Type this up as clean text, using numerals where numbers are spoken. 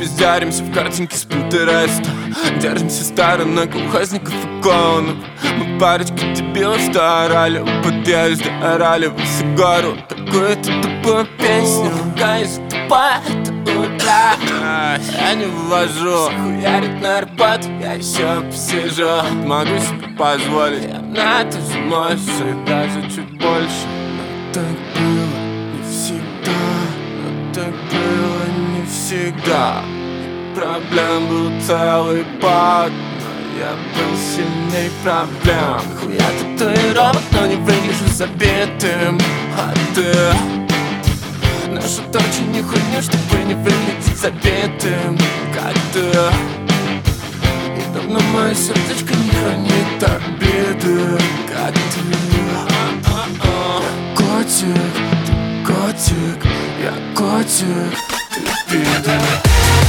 пиздяримся в картинке с Пинтереста. Держимся стороной колхозников и клоунов. Мы парочка дебилов, что орали у подъезда, орали во всю гору какую-то тупую песню. Ругаюсь, тупая, это утра. Я не вывожу, хуярит на работу, я еще посижу. Могу себе позволить, я на это зимой и даже чуть больше. Но так было не всегда, но так было не всегда. И проблем был целый пак, но я был сильней проблем. Хуя татуировок, но не выгляжу забитым. А ты наша точка не хуйня, чтобы не выглядеть забитым, как ты. И давно мое сердечко не хранит обиды, как ты. Котик, ты котик, я котик, ты пидор.